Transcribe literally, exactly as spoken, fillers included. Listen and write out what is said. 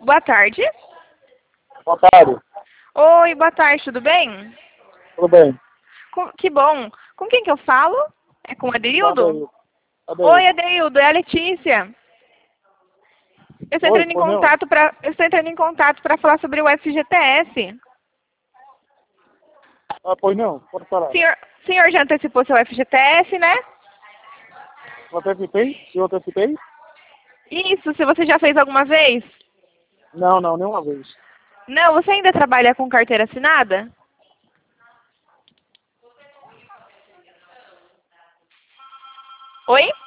Boa tarde. Boa tarde. Oi, boa tarde, tudo bem? Tudo bem? Com- que bom. Com quem que eu falo? É com o Adeildo? Adeildo. Oi, Adeildo. Adeildo, é a Letícia. Eu estou Oi, entrando em pois não? contato para eu estou entrando em contato para falar sobre o F G T S. Ah, pois não? Pode falar. Senhor, senhor já antecipou seu F G T S, né? Eu antecipei? Eu antecipei? Isso, se você já fez alguma vez? Não, não, nenhuma vez. Não, você ainda trabalha com carteira assinada? Oi?